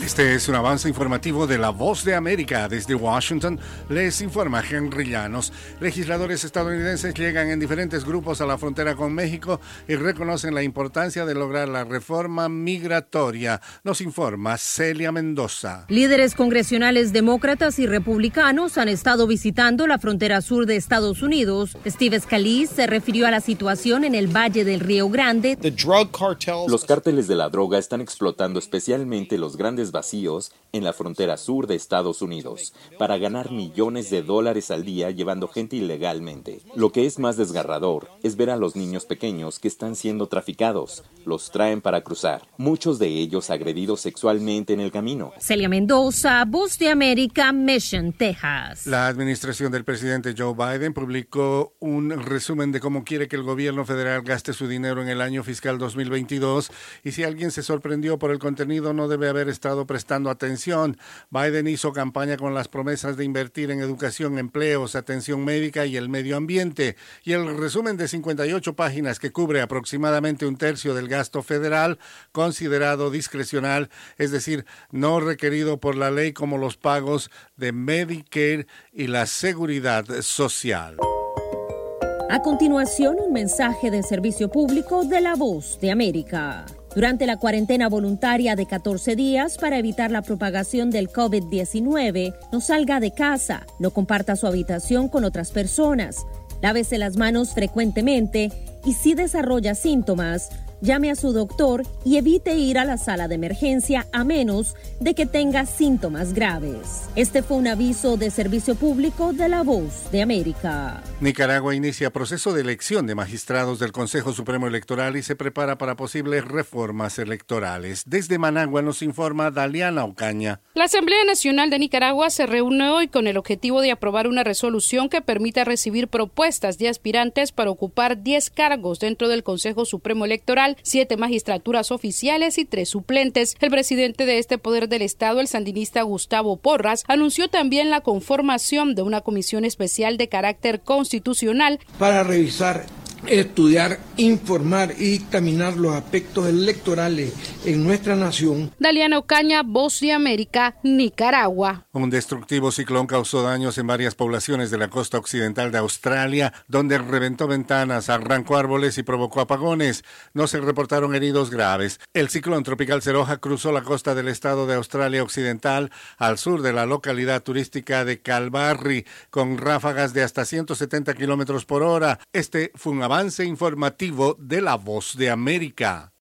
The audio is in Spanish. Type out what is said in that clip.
Este es un avance informativo de La Voz de América. Desde Washington les informa Henry Llanos. Legisladores estadounidenses llegan en diferentes grupos a la frontera con México y reconocen la importancia de lograr la reforma migratoria. Nos informa Celia Mendoza. Líderes congresionales demócratas y republicanos han estado visitando la frontera sur de Estados Unidos. Steve Scalise se refirió a la situación en el Valle del Río Grande. Los cárteles de la droga están explotando especialmente los grandes vacíos en la frontera sur de Estados Unidos para ganar millones de dólares al día llevando gente ilegalmente. Lo que es más desgarrador es ver a los niños pequeños que están siendo traficados. Los traen para cruzar, muchos de ellos agredidos sexualmente en el camino. Celia Mendoza, Voz de América, Mission, Texas. La administración del presidente Joe Biden publicó un resumen de cómo quiere que el gobierno federal gaste su dinero en el año fiscal 2022 y si alguien se sorprendió por el contenido no debe haber estado prestando atención. Biden hizo campaña con las promesas de invertir en educación, empleos, atención médica y el medio ambiente. Y el resumen de 58 páginas que cubre aproximadamente un tercio del gasto federal, considerado discrecional, es decir, no requerido por la ley como los pagos de Medicare y la seguridad social. A continuación, un mensaje de servicio público de La Voz de América. Durante la cuarentena voluntaria de 14 días para evitar la propagación del COVID-19, no salga de casa, no comparta su habitación con otras personas, lávese las manos frecuentemente y si desarrolla síntomas, llame a su doctor y evite ir a la sala de emergencia a menos de que tenga síntomas graves. Este fue un aviso de servicio público de La Voz de América. Nicaragua inicia proceso de elección de magistrados del Consejo Supremo Electoral y se prepara para posibles reformas electorales. Desde Managua nos informa Daliana Ocaña. La Asamblea Nacional de Nicaragua se reúne hoy con el objetivo de aprobar una resolución que permita recibir propuestas de aspirantes para ocupar 10 cargos dentro del Consejo Supremo Electoral, 7 magistraturas oficiales y 3 suplentes. El presidente de este poder del Estado, el sandinista Gustavo Porras, anunció también la conformación de una comisión especial de carácter constitucional para revisar, estudiar, informar y dictaminar los aspectos electorales en nuestra nación. Daliana Ocaña, Voz de América, Nicaragua. Un destructivo ciclón causó daños en varias poblaciones de la costa occidental de Australia, donde reventó ventanas, arrancó árboles y provocó apagones. No se reportaron heridos graves. El ciclón tropical Seroja cruzó la costa del estado de Australia Occidental al sur de la localidad turística de Kalbarri, con ráfagas de hasta 170 kilómetros por hora. Este fue un avance informativo de La Voz de América.